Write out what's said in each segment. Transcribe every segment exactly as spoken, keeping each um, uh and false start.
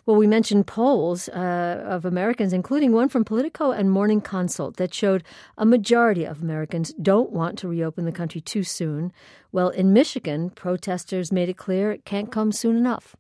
Well, we mentioned polls uh, of Americans, including one from Politico and Morning Consult, that showed a majority of Americans don't want to reopen the country too soon. Well, in Michigan, protesters made it clear it can't come soon enough.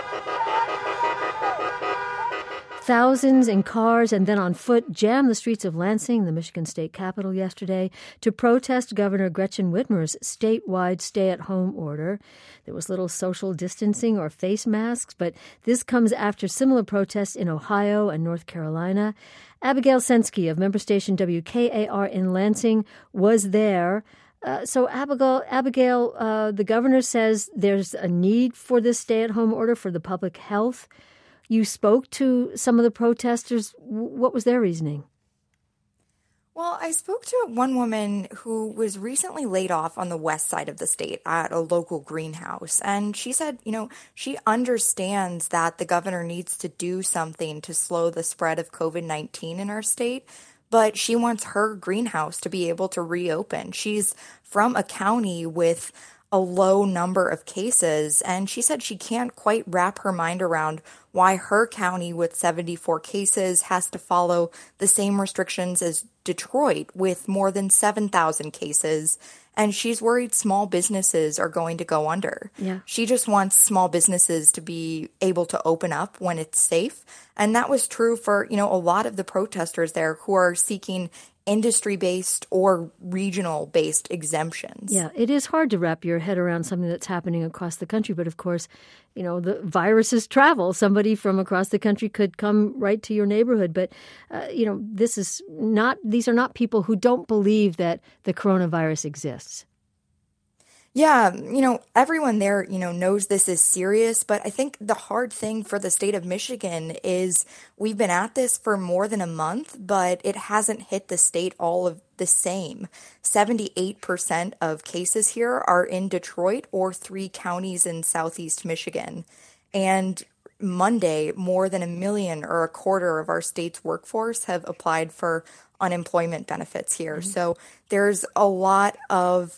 Thousands in cars and then on foot jammed the streets of Lansing, the Michigan state capital, yesterday to protest Governor Gretchen Whitmer's statewide stay-at-home order. There was little social distancing or face masks, but this comes after similar protests in Ohio and North Carolina. Abigail Sensky of member station W K A R in Lansing was there. Uh, so, Abigail, Abigail uh, the governor says there's a need for this stay-at-home order for the public health. You spoke to some of the protesters. What was their reasoning? Well, I spoke to one woman who was recently laid off on the west side of the state at a local greenhouse. And she said, you know, she understands that the governor needs to do something to slow the spread of COVID nineteen in our state, but she wants her greenhouse to be able to reopen. She's from a county with a low number of cases, and she said she can't quite wrap her mind around why her county with seventy-four cases has to follow the same restrictions as Detroit with more than seven thousand cases. And she's worried small businesses are going to go under. Yeah. She just wants small businesses to be able to open up when it's safe. And that was true for, you know, a lot of the protesters there who are seeking industry-based or regional-based exemptions. Yeah, it is hard to wrap your head around something that's happening across the country. But of course, you know, the viruses travel. Somebody from across the country could come right to your neighborhood. But, uh, you know, this is not, these are not people who don't believe that the coronavirus exists. Yeah, you know, everyone there, you know, knows this is serious, but I think the hard thing for the state of Michigan is we've been at this for more than a month, but it hasn't hit the state all of the same. seventy-eight percent of cases here are in Detroit or three counties in southeast Michigan. And Monday, more than a million or a quarter of our state's workforce have applied for unemployment benefits here. Mm-hmm. So there's a lot of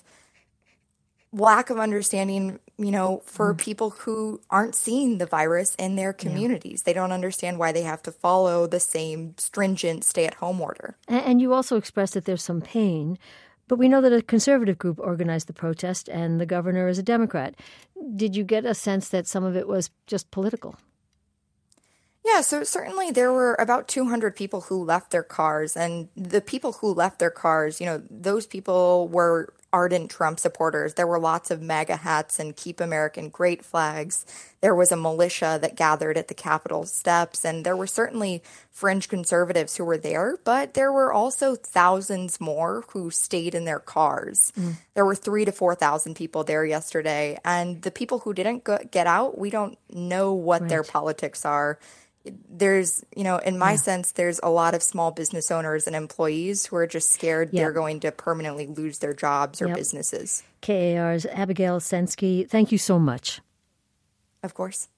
lack of understanding, you know, for mm. people who aren't seeing the virus in their communities. Yeah. They don't understand why they have to follow the same stringent stay-at-home order. And you also expressed that there's some pain, but we know that a conservative group organized the protest and the governor is a Democrat. Did you get a sense that some of it was just political? Yeah, so certainly there were about two hundred people who left their cars, and the people who left their cars, you know, those people were ardent Trump supporters. There were lots of MAGA hats and Keep American Great flags. There was a militia that gathered at the Capitol steps, and there were certainly fringe conservatives who were there, but there were also thousands more who stayed in their cars. Mm. There were three to four thousand people there yesterday, and the people who didn't go- get out, we don't know what right. their politics are. There's, you know, in my yeah. sense, there's a lot of small business owners and employees who are just scared yep. they're going to permanently lose their jobs or yep. businesses. K A R's Abigail Sensky, thank you so much. Of course.